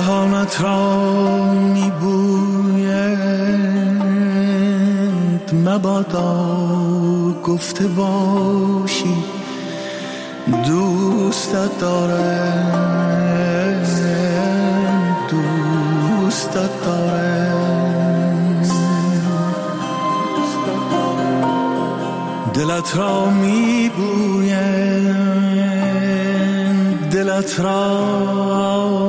دهانت را میبویند مبادا گفته باشی دوستت دارم دوستت دارم دلت را میبویند دلت را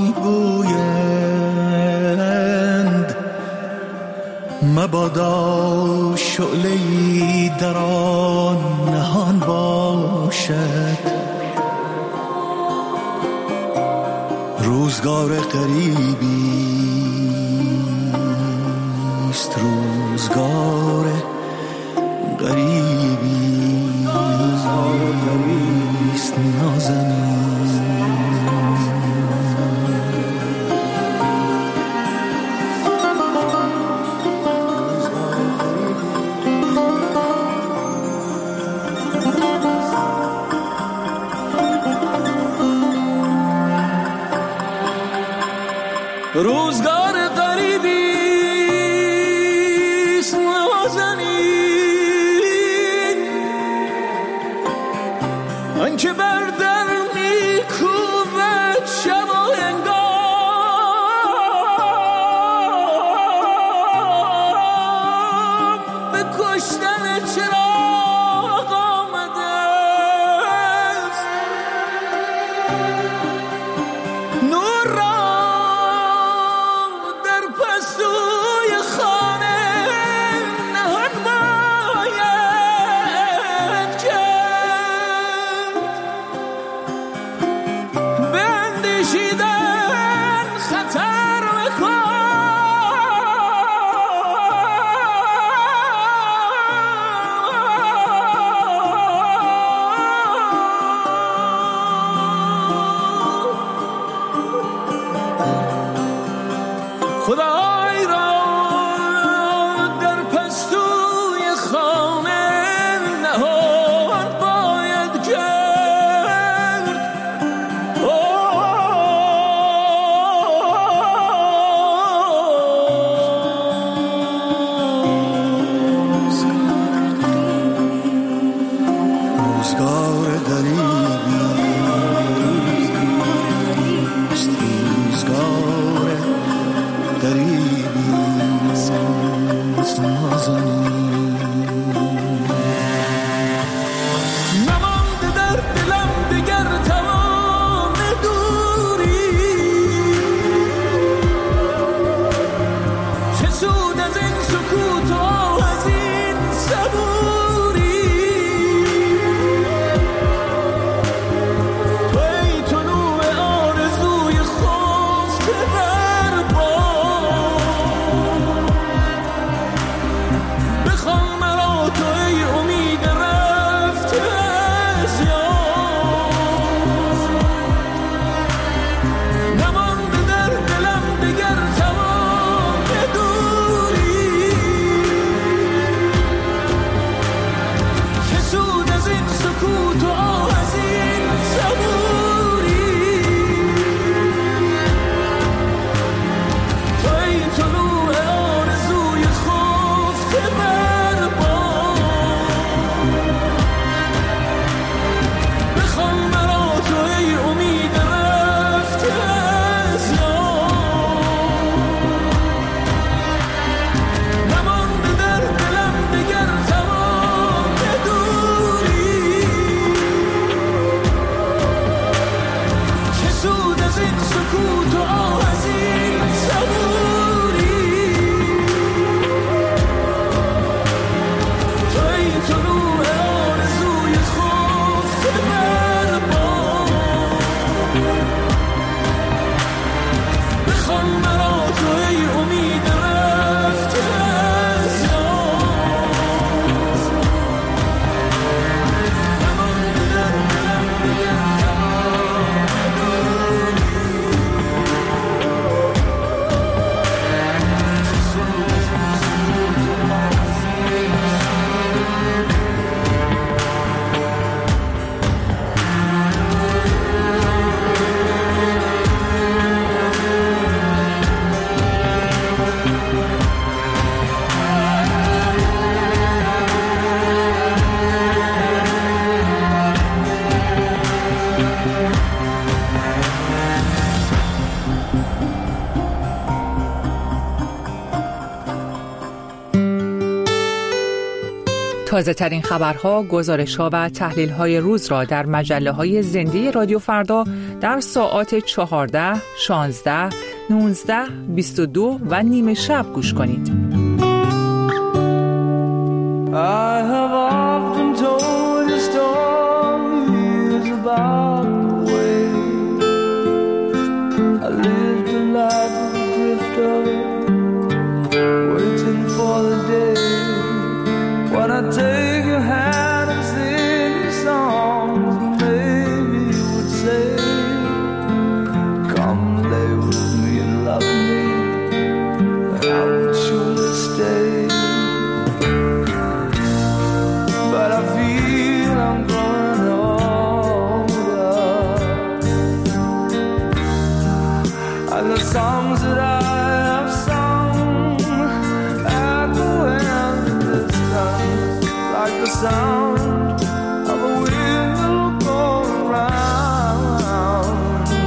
میبویند مبادا شعله‌ای در آن نهان باشد روزگار غریبیست روزگار غریبیست نازنین روزگار غریبیست نازنین آنکه بر در میکوبد شب و هنگام به کشتن چراغ آمده است نور را خدای را در پستوی خانه نهان باید کرد روزگار غریبیست روزگار غریبیست نازنین نمانده در دلم دگر توان دوری چه سود از این سکوت و از این صبوری توی طلوع آرزوی خفته به تازه ترین خبرها، گزارش‌ها و تحلیل‌های روز را در مجله‌های زنده رادیو فردا در ساعات 14, 16, 19, 22 و نیم شب گوش کنید. I have often told you stories about the way I lived a life of a drifter, waiting for the day when I take your hand and sing you songs, and maybe you would say, come lay with me and love me, and I would surely stay. But I feel I'm growing older, and the songs that I have sung echo in the distance like the sound of a wheel going round.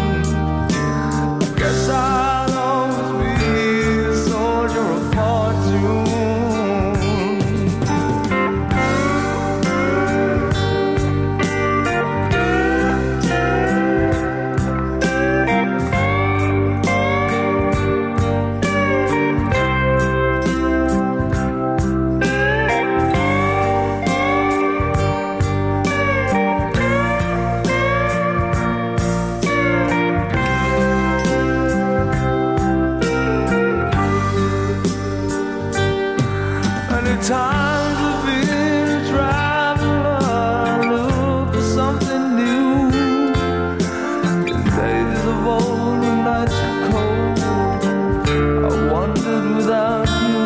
I guess I'll always be a soldier of fortune. Times I've been a traveler, look for something new. In days of old, when nights were cold, I wandered without you.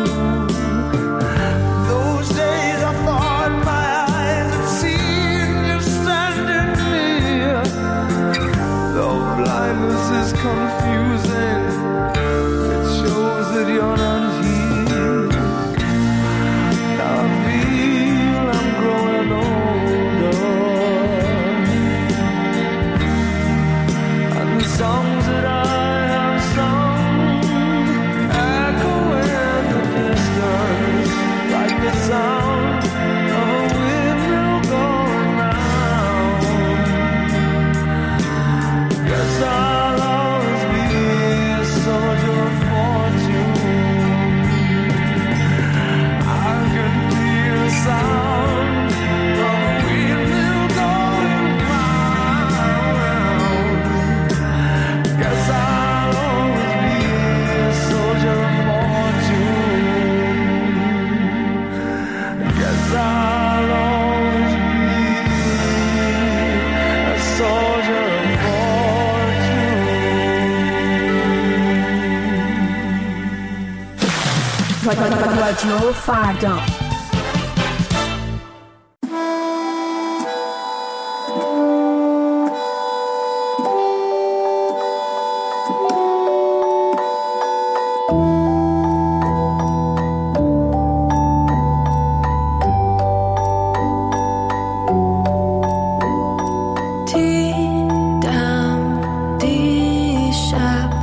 Those days I thought my eyes had seen you standing near. Though blindness is confusing, it shows that you're not here. I feel I'm growing older, and the songs that I have sung echo in the distance like the sound of a windmill going round. Guess I'll always be a soldier of fortune. Sound of a windmill going round. Guess I'll always be a soldier of fortune. Guess I'll always be a soldier of fortune. رادیو فردا.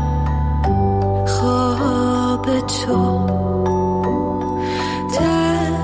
تو در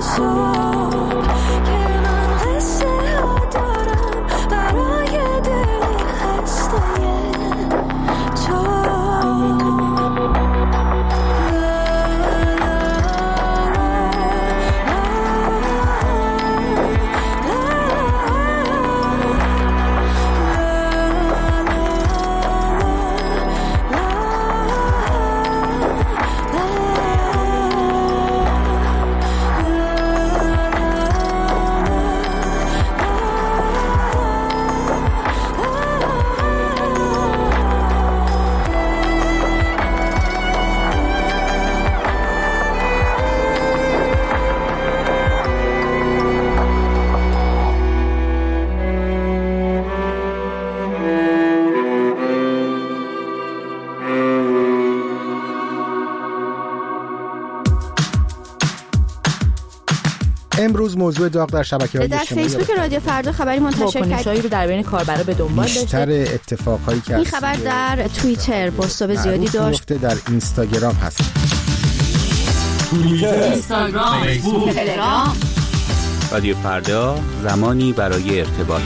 امروز موضوع داغ در شبکه‌های اجتماعی در فیسبوک رادیو فردا خبری منتشر کرد رو در بین کاربرا به دنبال داشته. بیشتر اتفاقایی که این خبر در توییتر بازتاب زیادی داشت. در اینستاگرام هست. توییتر، اینستاگرام، فیسبوک، تلگرام. رادیو فردا، زمانی برای ارتباط.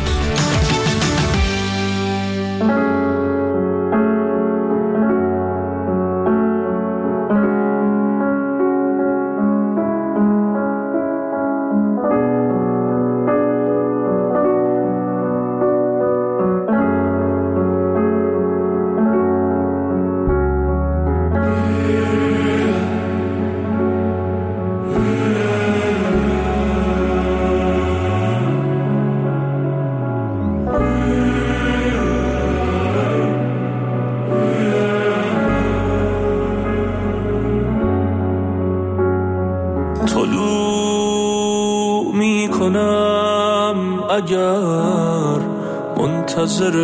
اگر منتظر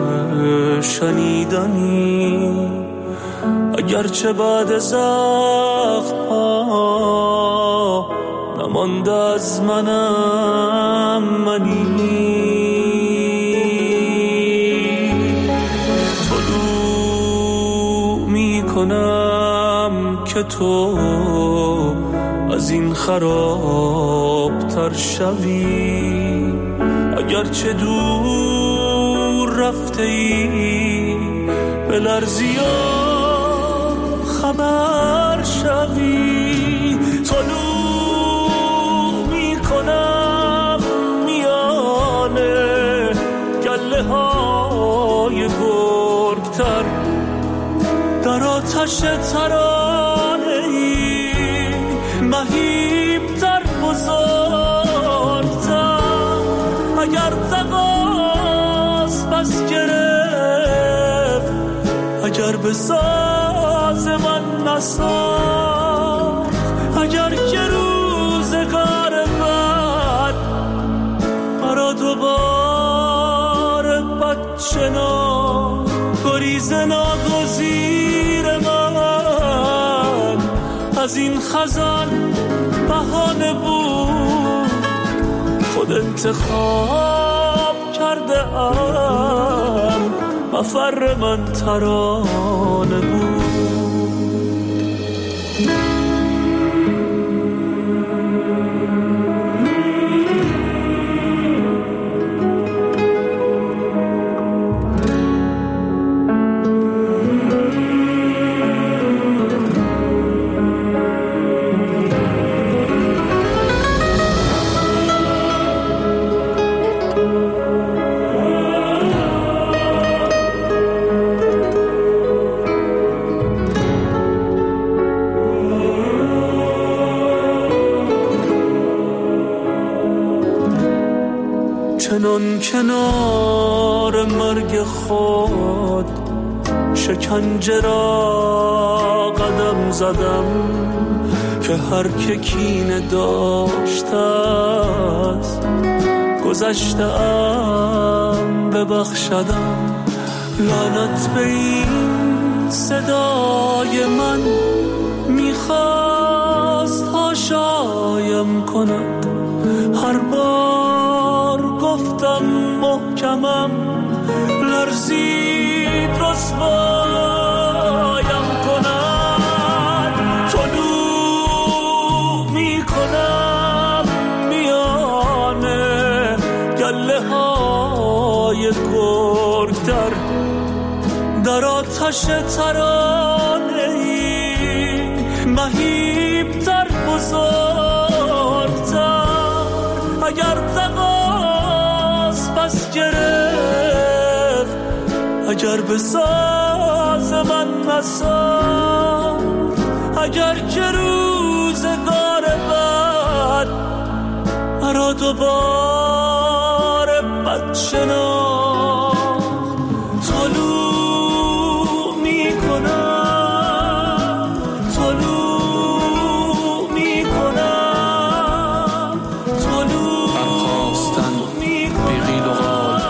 شنیدنی، اگرچه بعد زخم‌ها نمانده از منم منی، طلوع میکنم که تو از این خرابتر شوی، اگرچه دور رفته ای بلرزی و خبر شوی، طلوع میکنم میانه گله های گرگتر، در آتش ترانه ای مهیبتر بزرگتر، اگر تقاس بس گرفت، اگر به ساز من نساخت، اگر که روزگار بد مرا دوباره بد شناخت، گریز ناگزیر من از این خزان بهانه بود، خود انتخاب کرده ام مفر من ترانه بود. چنان کنار مرگ خود شکنجه را قدم زدم، که هر که کینه داشته است گذشته‌ام ببخشدم، لعنت به این صدای من میخواست هاشایم کند، هر بار گفتم محکمم لرزید رسوایم کند، طلوع میکنم های گرگ‌در در آتش ترانه‌ای مهیب‌تر بزرگتر. اگر تقاس پس گرفت، اگر به ساز من نساخت، اگر که روزگار بعد مرا دوباره بد شناخت، طلوع میکنم، طلوع میکنم، طلوع برخواستن بیغیل و غال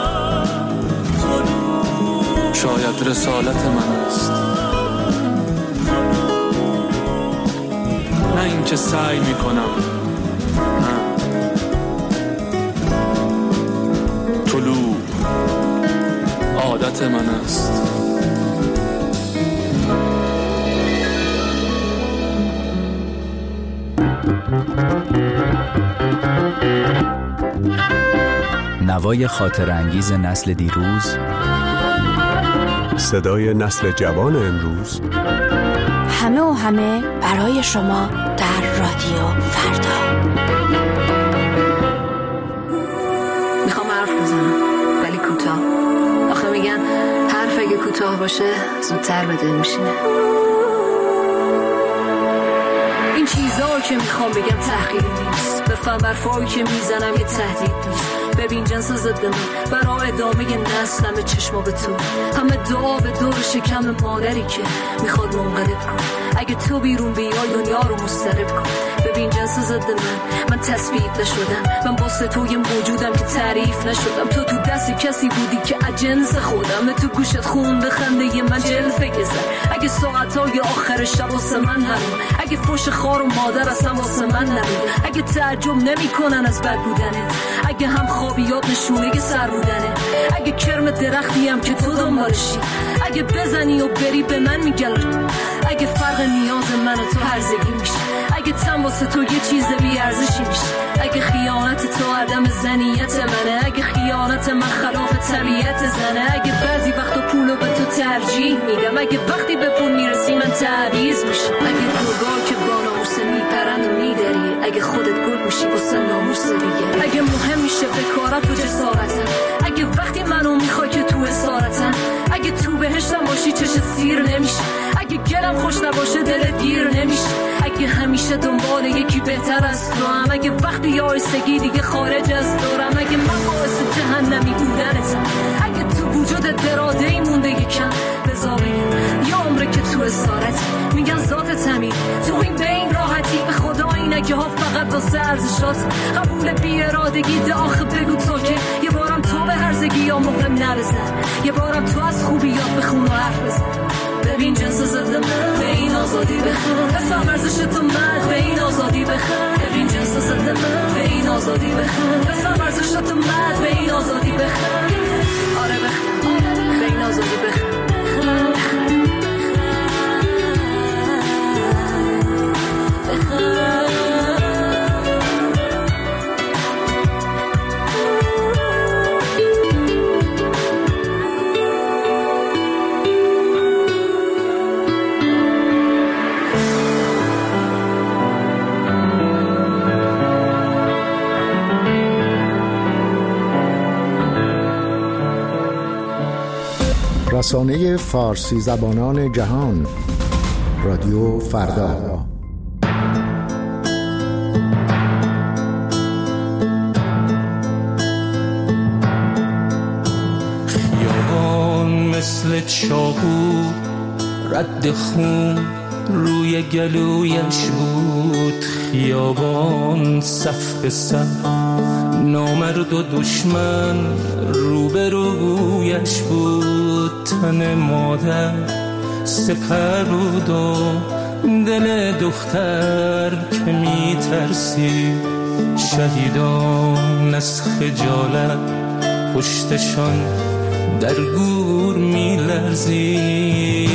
شاید رسالت من است، نه این که سعی میکنم، نه. طلوع عادت من است. نوای خاطر انگیز نسل دیروز، صدای نسل جوان امروز، همه و همه برای شما در رادیو فردا. میخوام حرف بزنم ولی کوتاه. آخه میگن حرف اگه کوتاه باشه زودتر به دل میشینه. این چیزا که میخوام بگم تحقیری نیست، بفهم برفایی که میزنم یه تهدید نیست. ببین جنس ضد من برای ادامه نسل، همه چشما به تو، همه دعا به دور شکم مادری که میخواد منقلب کن. اگه تو بیرون بیای دنیا رو مضطرب کن. ببین جنس ضد من تثبیت نشدم، من واسه تو یه موجودم که تعریف نشدم. تو دست کسی بودی که اجنس خودم، تو گوشت خونده خنده ی من جلفه گذر. اگه ساعتای آخر شب واسه من نبود، اگه فوش خار و مادر اصلا واسه من نبود، اگه تعجب نمی کنن از بد بودنه، اگه هم خوابیات نشونه سر بودنه، اگه کرم درختیم که تو دنبالشی، اگه بزنی و بری به من میگل، اگه فرق نیاز من و تو هرزگی میشه، اگه تن واسه تو یه چیز بیارزشی میشه، اگه خیانت تو عدم زنیت منه، اگه خیانت من خلاف طبیعت زنه، اگه بعضی وقتا پولو به تو ترجیح میدم، اگه وقتی به پول میرسی من تعویض میشه، اگه گرگا که با ناموس میپرند و میدری، اگه خودت گرگ میشی واسه ناموس دیگه، اگه مهم میشه بکارت و جسارتم، اگه وقتی منو میخوای که تو اسارتم، اگه تو بهشتم باشی چشت سیر نمیشه، اگه گلم خوش نباشه دلت گیر نمیشه، اگه همیشه دنبال یکی بهتر از تو هم، اگه وقتی یایستگی دیگه خارج از دورم، اگه من باعث جهنمی بودنتم، اگه تو وجودت دراده‌ای مونده یکم بذار بگم، یا عمره که تو اسارت میگن ذاتت همین، تو این بین راحتی به خدا اینکه ها فقط واسه ارزشات قبول بی ارادگی ده. آخه بگو تو که یه بارم تو به هرزگی یا مهم نرزن، یه بارم تو از خوبیات بخون و حرف بزن. ببین جنس ضد من به این آزادی بخون، بفهم ارزش تو مرد به این آزادی بخون. ببین جنس ضد من به این آزادی بخون، بفهم ارزش تو مرد به این آزادی بخون. آره بخون به این آزادی بخون. رسانه فارسی زبانان جهان، رادیو فردا. خیابان مثل چاقو رد خون روی گلویش بود، خیابان صف به صف نامرد و دشمن روبرویش بود، تن مادر سپر بود و دل دختر که می ترسید، شهیدان از خجالت پشتشان در گور می لرزید،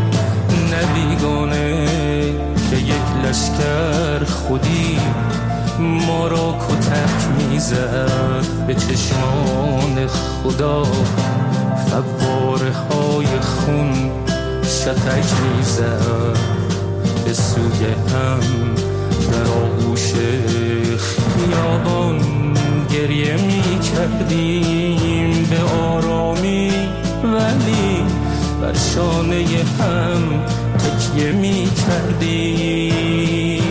نبیگانه که یک لشکر خودی ما را کتک میزد، به چشمان خدا فواره های خون شتک میزد. به سوی هم در آغوش خیابان گریه میکردیم به آرامی، ولی بر شانه هم تکیه میکردیم.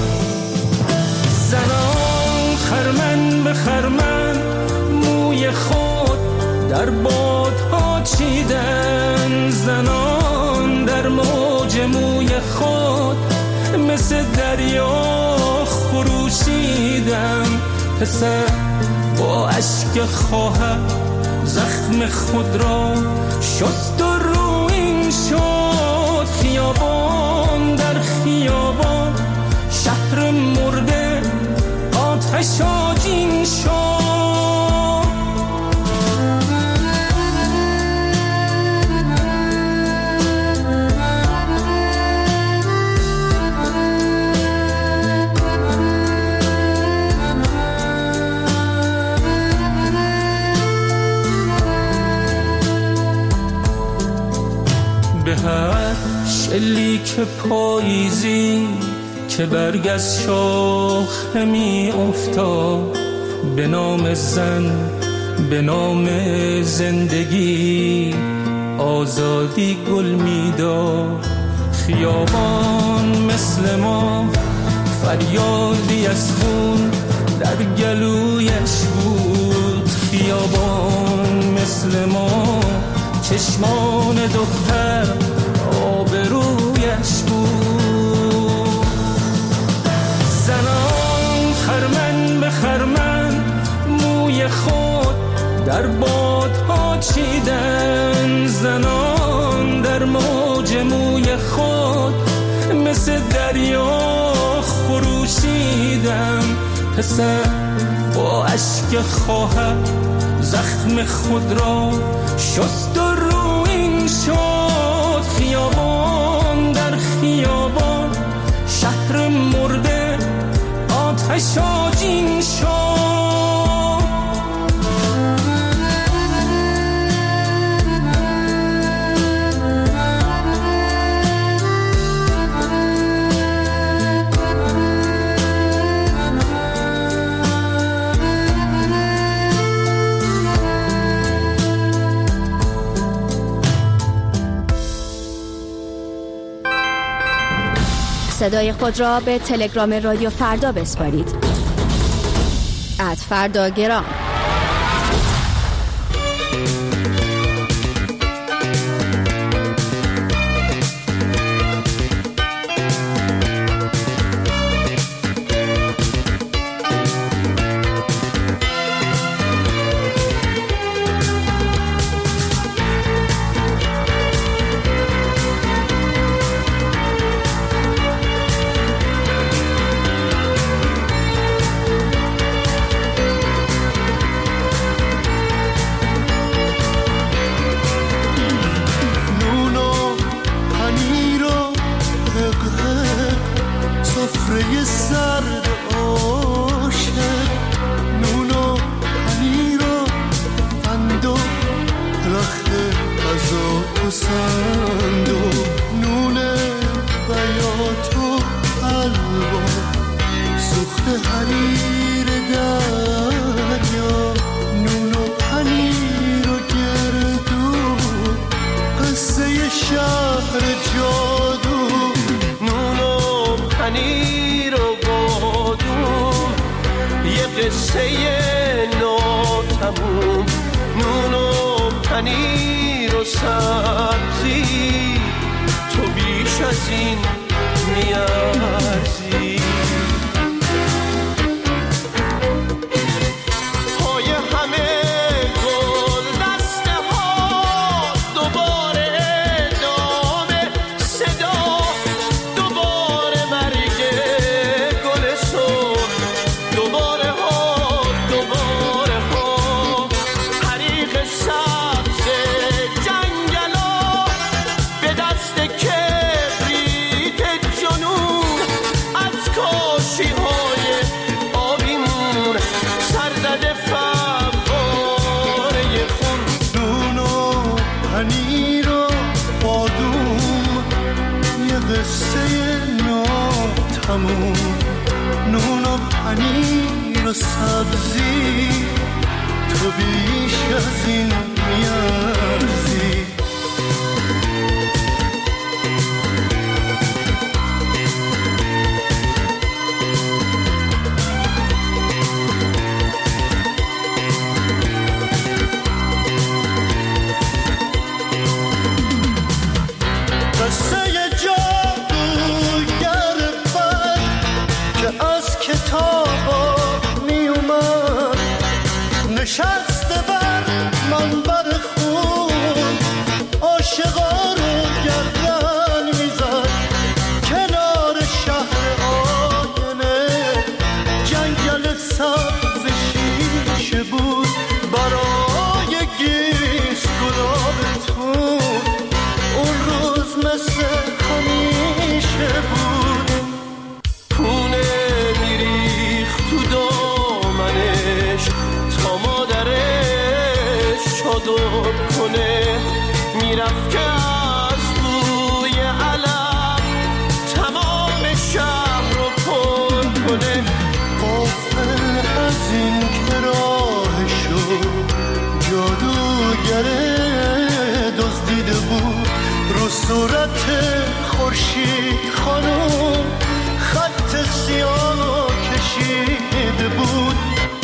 زنان خرمن به خرمن موی خود در بادها چیدن، زنان در موج موی خود مثل دریا خروشیدن. پسر با اشک خواهر زخم خود را شست و رویین شد. خیابان در خیابان شهر مرده آتش آجین شد. به هر شلیک پاییزی که برگ از شاخه می افتاد، به نام زن، به نام زندگی آزادی گل می داد. خیابان مثل ما فریادی از خون در گلویش بود. خیابان مثل ما چشمان دختر آبرویش بود. زنان خرمن به خرمن موی خود در بادها چیدن، زنان در موج موی خود مثل دریا خروشیدن. پسر با اشک خواهر زخم خود را شست و رویین شد. خیابان در خیابان شهر مرده آتش آجین شد. صدای خود را به تلگرام رادیو فردا بسپارید. @فرداگرام. از همون نون و پنیر و سبزی، تو بیش از این میارزی. نشسته بر منبر خون، عاشقا رو گردن میزد کنار شهر آینه. جنگل سبز شیشه بود برای گیس گلابتون، اون روز مثل همیشه بود. پونه میریخت تو دامنش تا مادرش چادر کنه، میرفت که از بوی علف تمام شهر رو پر کنه. غافل از این که راهشو جادوگره دزدیده بود، رو صورت خورشید خانم خط سیاه کشیده بود.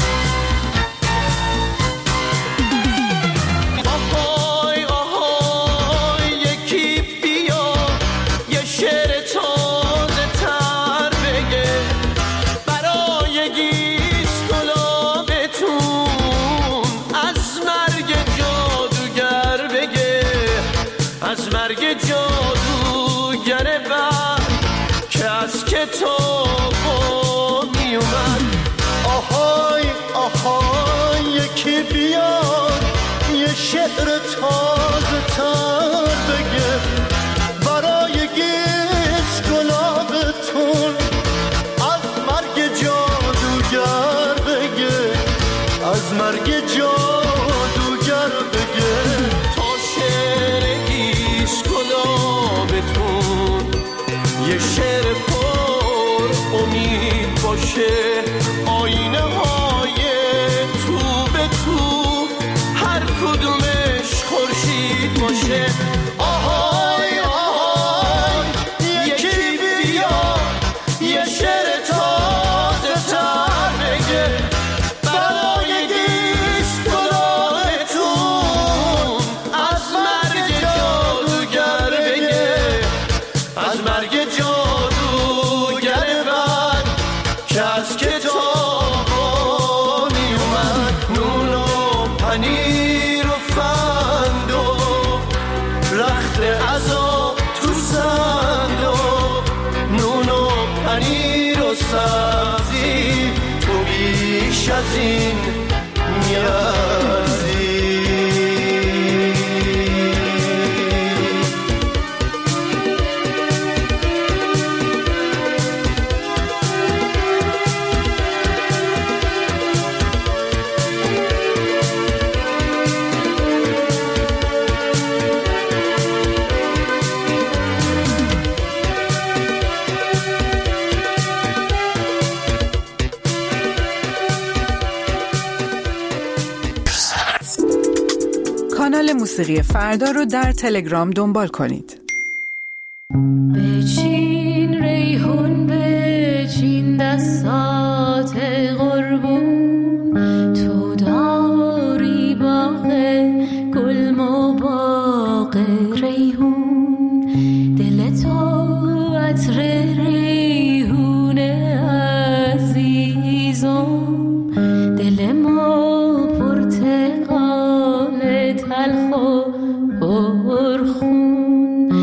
جادوگر بر که از کتابا می اومد. آهای آهای یکی بیاد یه شعر تازه تر بگه برای گیس گلابتون، از مرگ جادوگر بگه، از مرگ جادوگر بگه. تا شعر گیس گلابتون یه شعر پر امید باشه، آینه های تو به تو هر کدومش خورشید باشه. آهای آهای یکی بیا یه شعر تازه تر بگه برای گیس گلابتون، از مرگ جادوگر بگه، از مرگ جادوگر بر که از کتابا می اومد. نون و پنیر و فندق رخت عذاب تو صندوق، نون و پنیر و سبزی، تو بیش از این میارزی. کانال موسیقی فردا رو در تلگرام دنبال کنید. بچین ریحون بچین دستات قربون، تو داری باغ گل و باغ ریحون، دل تو عطر ریحون عزیزم، دل ما پرتقال تلخ و پرخون،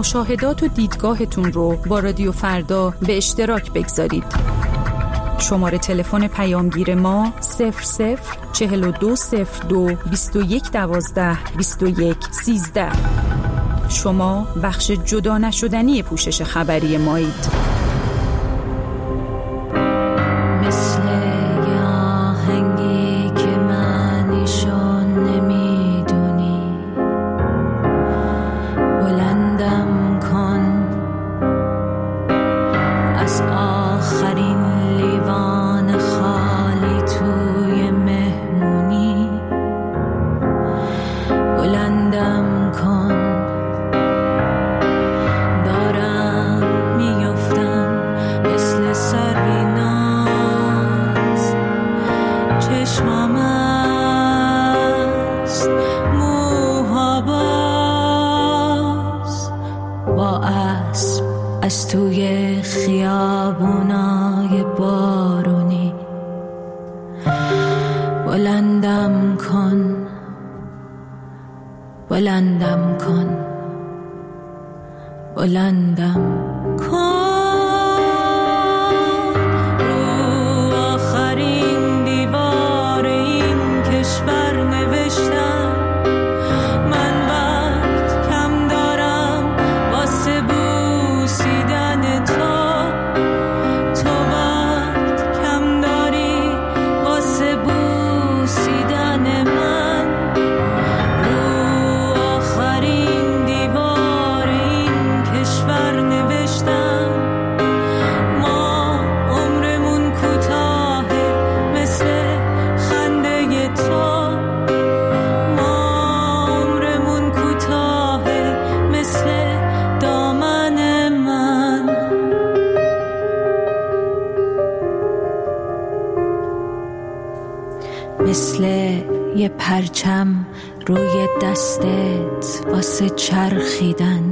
مشاهدات و دیدگاهتون رو با رادیو فردا به اشتراک بگذارید. شماره تلفن پیامگیر ما 00420221122113. شما بخش جدا نشدنی پوشش خبری مایید. از توی خیابونای بارونی بلندم کن، بلندم کن، بلندم کن. رو آخرین دیوار این کشور نوشتم من وقت کم دارم واسه بوسیدن تو، تو وقت کم داری واسه بوسیدن من. رو آخرین دیوار این کشور نوشتم ما عمرمون کوتاهه مثل خنده تو، ما عمرمون کوتاهه مثل دامن من. مثل یه پرچم روی دستت واسه چرخیدن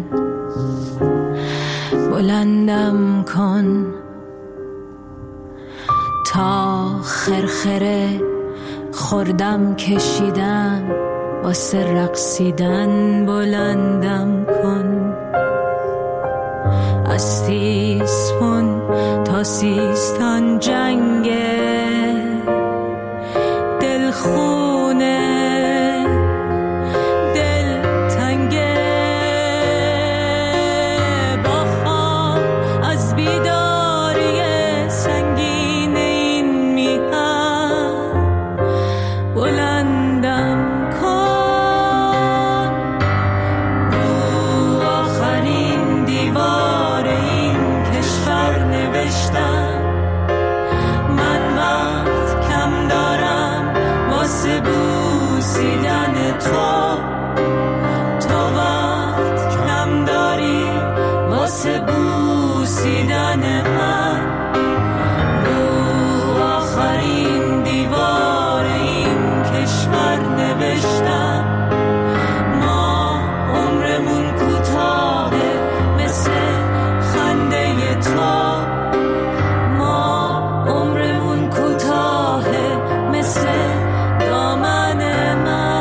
بلندم کن تا خرخره خوردم کشیدم واسه رقصیدن بلندم کن. از تیسفون تا سیستان جنگه دلخونه دل تنگه با خواب از بیداری سنگین این میهن بلندم کن. رو آخرین دیوار این کشور نوشتم من وقت کم دارم واسه بوسیدن تو، تو وقت کم داری واسه بوسیدن من. رو آخرین دیوار این کشور نوشتم ما عمرمون کوتاهه مثل خنده تو، ما عمرمون کوتاهه مثل دامن من.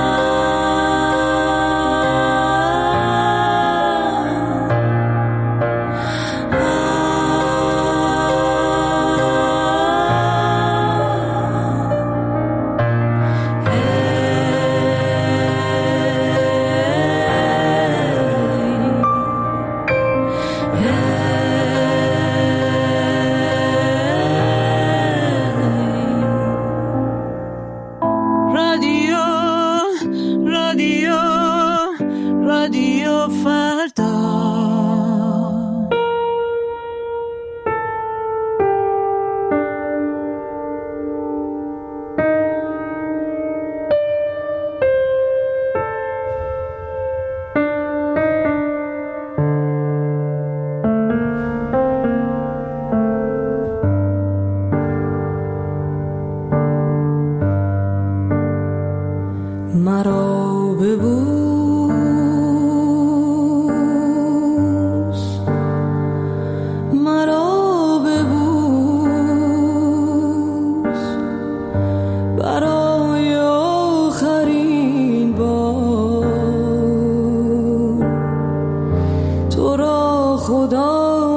خدا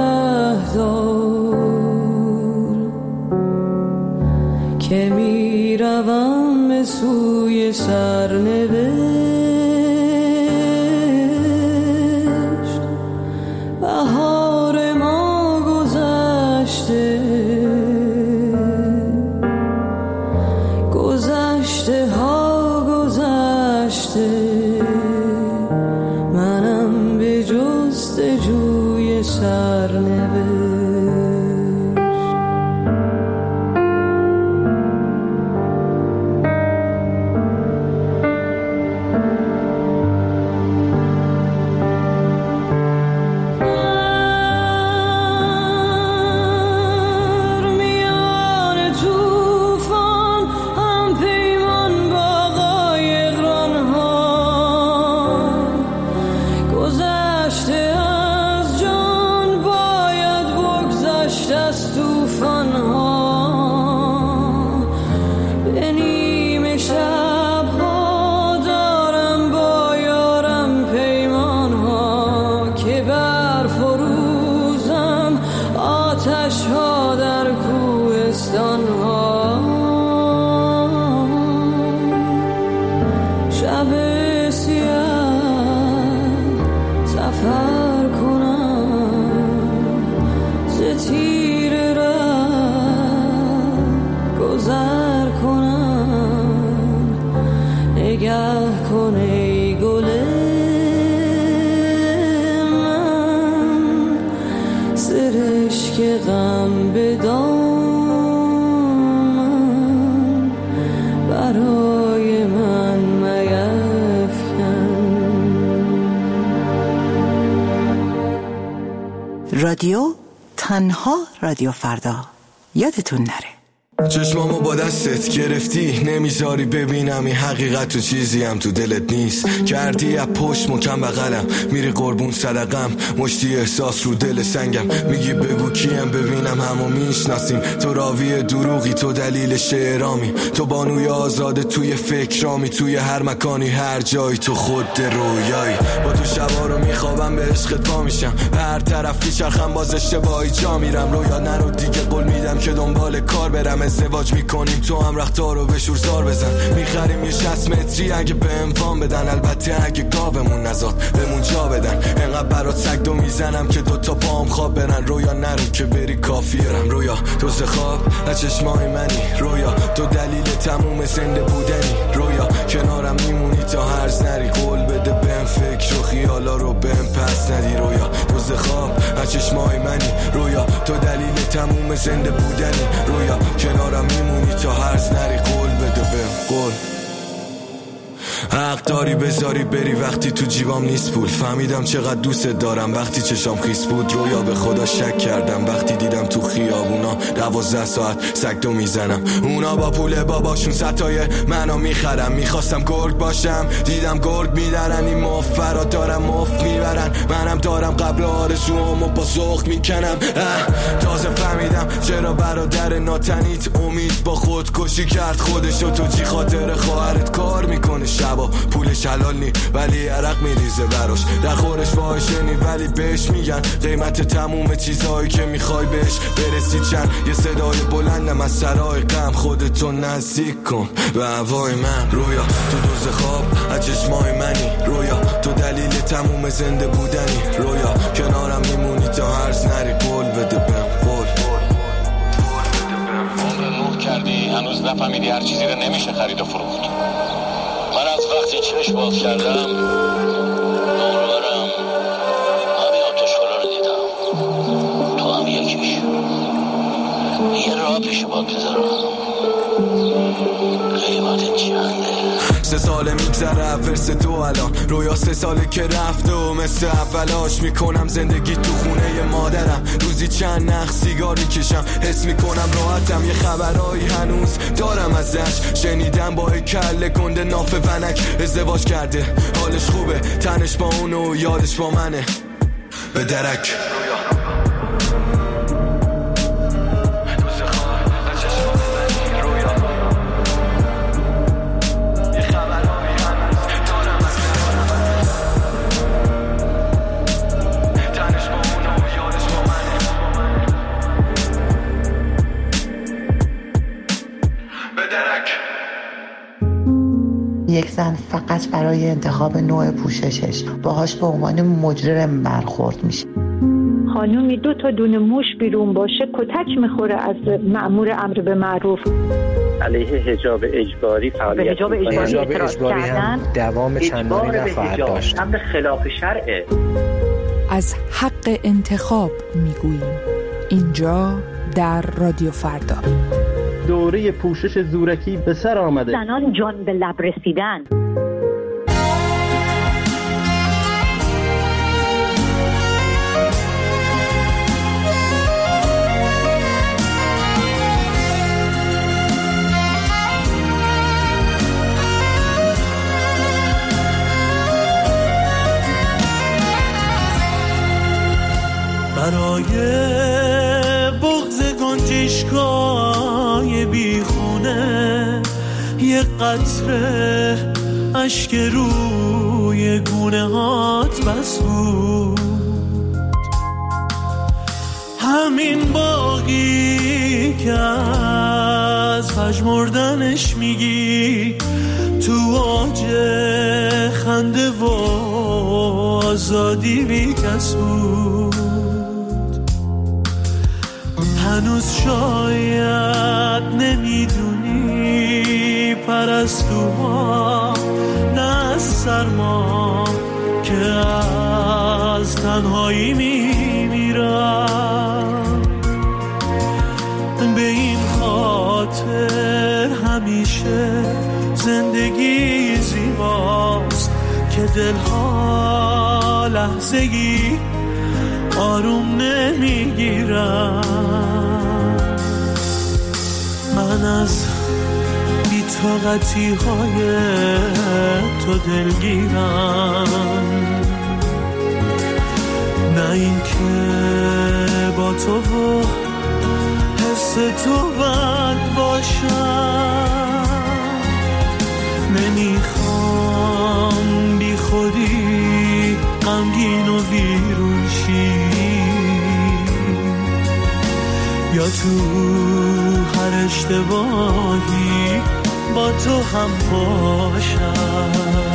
نگهدار که می روم به سوی سرنوشت. بهار ما گذشته، گذشته ها گذشته، منم به جستجوی سرنوشت. رادیو تنها رادیو فردا، یادتون نره. چشمامو با دستت گرفتی، نمیذاری ببینم این حقیقت تو چیزی هم تو دلت نیست. کردی از پشت مکم بغلم، میری قربون صدقم، مشتی احساس رو دل سنگم. میگی بگو کیم ببینم همو میشناسیم. تو راوی دروغی، تو دلیل شعرامی، تو بانوی آزاده توی فکرامی. توی هر مکانی هر جایی تو خود رویایی. با تو شبا رو میخوابم به عشقت پا میشم، هر طرف میچرخم باز اشتباهی جا میرم. رویا نرو دیگه قول میدم که دنبال کار برم. ازدواج میکنیم تو هم رختارو به شورزار بزن. میخریم یه 60 متری اگه به امفان بدن، البته اگه گاومون نزاد بمون جا بدن. انقدر برات سگدو میزنم که دوتا پام خواب برن. رویا نرو که بری کافیرم. رویا تو خواب از چشمای منی، رویا تو دلیل تموم زنده بودنی. رویا کنارم میمونی تا هرز نری، قول بده بهم فکر و خیالا رو بهم پس ندی. رویا تو خواب از چشمای منی، رویا تو دلیل تموم زنده بودنی. رویا کنارم میمونی تا هرز نری، قول بده بهم قول. حق داری بذاری بری وقتی تو جیبام نیست پول. فهمیدم چقدر دوست دارم وقتی چشام خیس بود. رویا به خدا شک کردم وقتی دیدم تو خیابونا 12 ساعت سگدو میزنم. اونا با پول باباشون ستای منو میخرم. میخواستم گرگ باشم دیدم گرگ میدارن. این مفرا دارم مفت میبرن، منم دارم قبل آرزوامو با ذوق میکنم. تازه فهمیدم چرا برادر ناتنیت امید با خودکشی کرد خودشو. تو چی خاطر خواهرت کار میکنه شبا، پولش حلال نی ولی عرق میریزه براش. در خورش فاحشه نی ولی بهش میگن قیمت تموم چیزهایی که میخوای بهش برسی چند. یه صدای بلندم از سرای غم، خودتو نزدیک کن به هوای من. رویا تو دوز خواب از چشمای منی، رویا تو دلیل تموم زنده بودنی. رویا کنارم میمونی تا هرز نری، قول بده بهم قول. عمر نور کردی هنوز نفهمیدی هر چیزی رو نمیشه خرید و فروخت. من از وقتی چشم باز کردم دوربرم همه آتش‌ها رو دیدم، تو هم یکیش. یه راه پیش باد بذارم، قیمت چنده؟ 3 ساله میگذره ورس تو الان. رویا 3 ساله که رفته و مثل اولاش میکنم زندگی تو خونه مادرم. روزی چند نخ سیگار میکشم، حس میکنم راحتم. یه خبرایی هنوز دارم ازش، شنیدم با کله گنده ناف ونک ازدواج کرده. حالش خوبه، تنش با اونو یادش با منه. به درک فقط برای انتخاب نوع پوششش باهاش به عنوان مجرم برخورد میشه. خانومی 2 تا دونه موش بیرون باشه کتک میخوره از مأمور امر به معروف. علیه حجاب اجباری فعالیت حجاب اجباری هم دوام چندانی نخواهد داشت. امر خلاف شرعه. از حق انتخاب میگوییم اینجا در رادیو فردا. دوره پوشش زورکی به سر آمده. زنان جان به لب رسیدن. برای بغض گنجشگاه بیخونه یه قطره اشک روی گونه هات بس بود. همین باقی که از پژمردنش میگی تو اوج خنده و آزادی بی کس بود. هنوز شاید نمیدونی پرستوها نه از سرما که از تنهایی میمیرن. به این خاطر همیشه زندگی زیباست که دلها لحظه‌ای آروم نمیگیرن. من از بی‌طاقتی های تو دلگیرم، نه این که با تو و حس تو بد باشم. نمیخوام بی خودی غمگین و بیرون شی یا تو هر اشتباهی با تو هم باشم.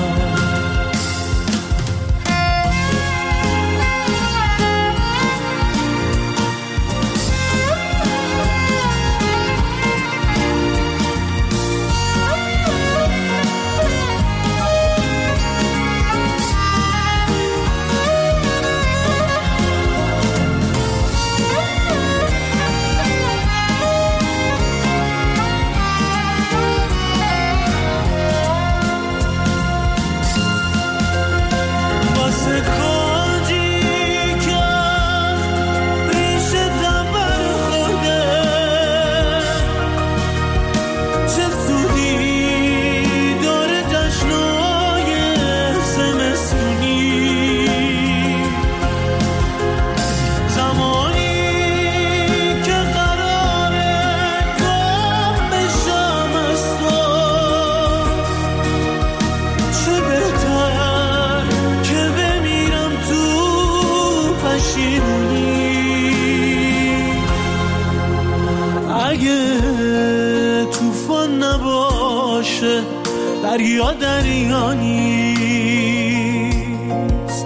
دریا دریا نیست،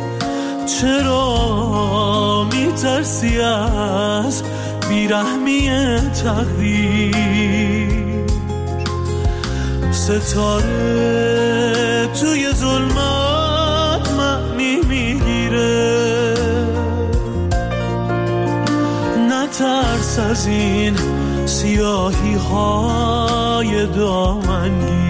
چرا میترسی از بیرحمی تقدیر؟ ستاره توی ظلمات معنی میگیره، نترس از این سیاهی های دامنگیر.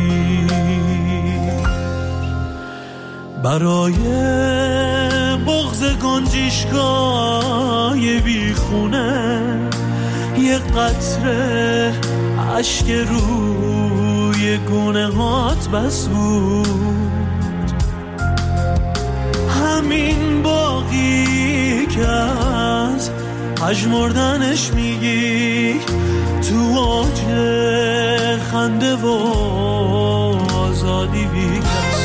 برای بغض گنجشگاه بیخونه یه قطره اشک روی گونه هات بس بود. همین باقی که از پژمردنش میگی تو اوج خنده و آزادی بی کس.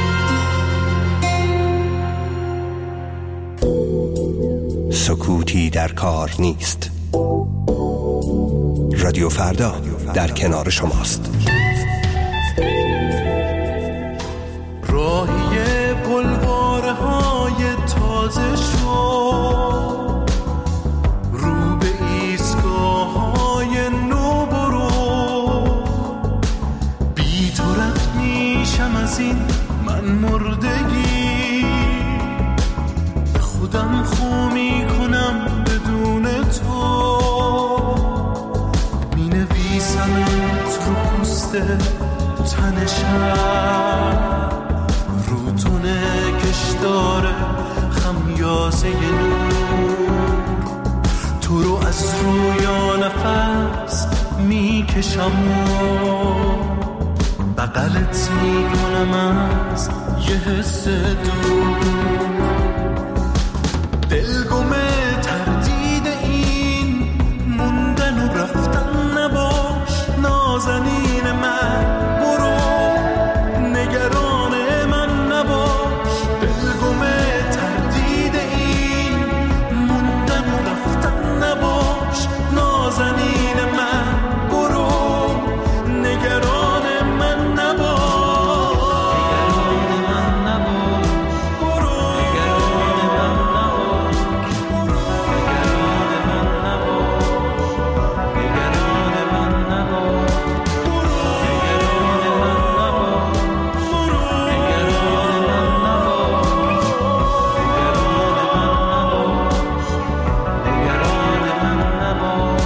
سکوتی در کار نیست. رادیو فردا در کنار شماست. راهی بلوارهای تازه شو، رو به ایستگاه‌های نو برو، بی تو رد میشم از این من مردگی، به خودم خو میکنم بدون تو، می نویسمت رو پوست تنشم، رو تونه کشدار خمیازه نور، تو رو از رویا نفس میکشم و بغلت میکنم از یه حس دور، دلگمه تردید این موندن و رفتن نباش، نازنین من برو، نگران من نباش، دلگمه تردید این موندن و رفتن نباش، نازنین من برو، نگران من نباش، نگران من نباش، برو، نگران من نباش، برو، نگران من نباش، نگران من نباش، برو، نگران من نباش، برو، نگران من نباش، نگران من نباش.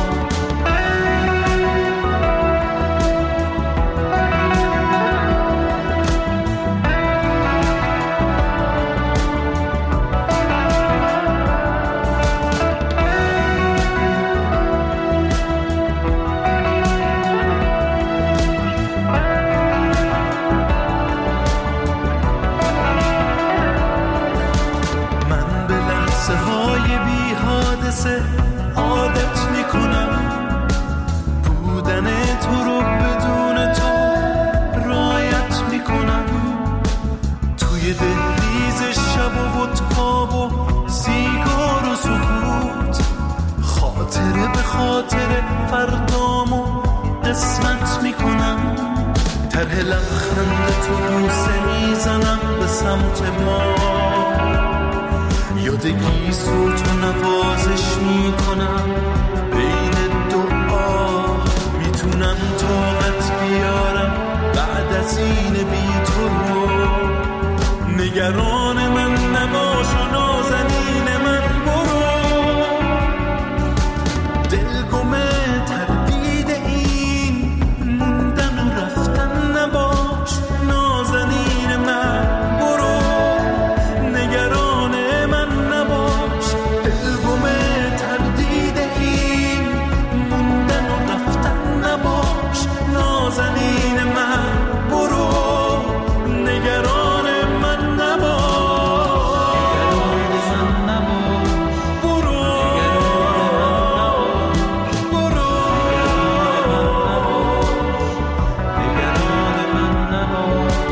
من به لحظه های بی حادثه عادت میکنم، بودن تو رو بدون تو رایت میکنم، توی دهلیز شب و ودکاب و سیگار و سکوت، خاطره به خاطره فردامو قسمت میکنم، طرح لبخند تو بوسه میزنم به سمت ما، یادگی صوت و نوازش میکنم بین دعا، میتونم طاقت بیارم بعد از این بی تو، نگران من نباش و نازنین من برو، دلگمه تردید این موندن و رفتن نباش، نازنین من برو، نگران من نباش، دلگمه تردید این موندن و رفتن نباش، نازنین من برو، نگران من نباش، نگران من نباش، برو، نگران من نباش، برو، نگران من نباش.